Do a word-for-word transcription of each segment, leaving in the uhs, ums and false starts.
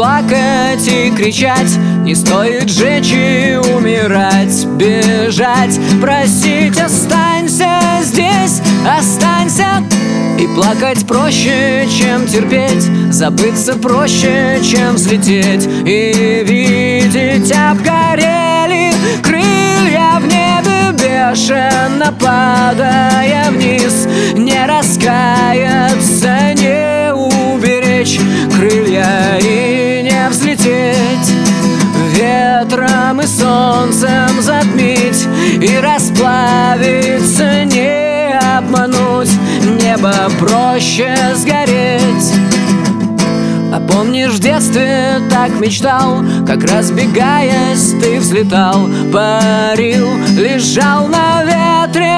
плакать и кричать, не стоит жечь и умирать, бежать, просить: останься здесь, останься. И плакать проще, чем терпеть, забыться проще, чем взлететь. И видеть обгорели крылья в небе, бешено падая вниз, не раскаяться, не уберечь крылья и не взлететь, ветром и солнцем затмить и расплавиться, не обмануть, небо проще сгореть. А помнишь, в детстве так мечтал, как, разбегаясь, ты взлетал, парил, лежал на ветре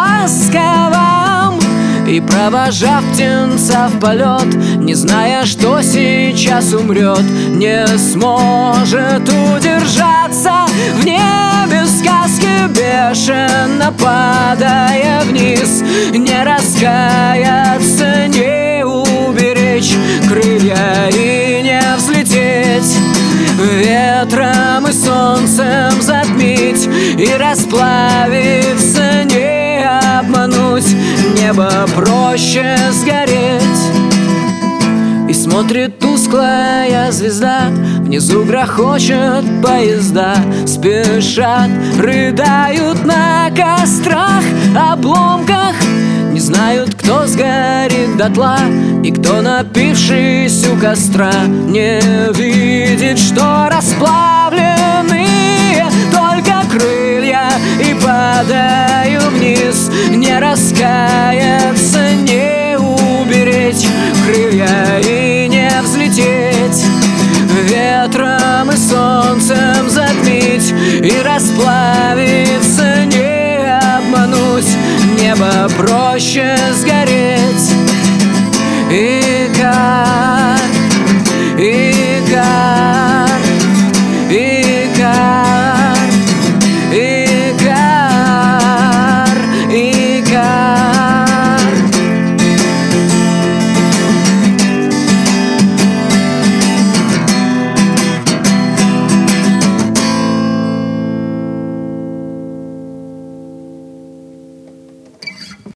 ласковом и, провожав птенца в полет, не зная, что сейчас умрет, не сможет удержаться в небе сказки, бешено падая вниз, не раскаяться, не уберечь крылья и не взлететь, ветром и солнцем затмить и расплавиться, не обмануть, небо проще сгореть. И смотрит тусклая звезда, внизу грохочет поезда, спешат, рыдают на кострах, обломках, не знают, кто сгорит дотла и кто, напившись у костра, не видит, что расплавленные только крылья, и, падаю вниз, не раскаяться, не уберечь крылья и не взлететь, ветром и солнцем затмить и расплавиться, не обмануть, небо проще сгореть.